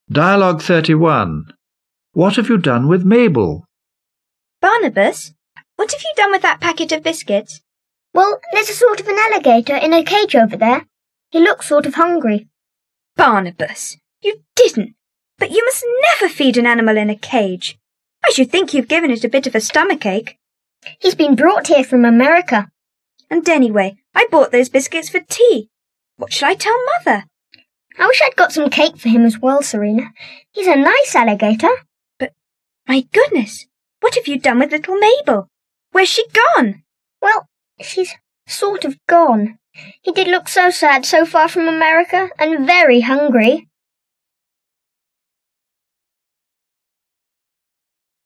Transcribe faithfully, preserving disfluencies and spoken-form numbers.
Dialogue thirty-one. What have you done with Mabel? Barnabas, what have you done with that packet of biscuits? Well, there's a sort of an alligator in a cage over there. He looks sort of hungry. Barnabas, you didn't. But you must never feed an animal in a cage. I should think you've given it a bit of a stomachache. He's been brought here from America. And anyway, I bought those biscuits for tea. What shall I tell Mother? I wish I'd got some cake for him as well, Serena. He's a nice alligator. But, my goodness, what have you done with little Mabel? Where's she gone? Well, she's sort of gone. He did look so sad so far from America and very hungry.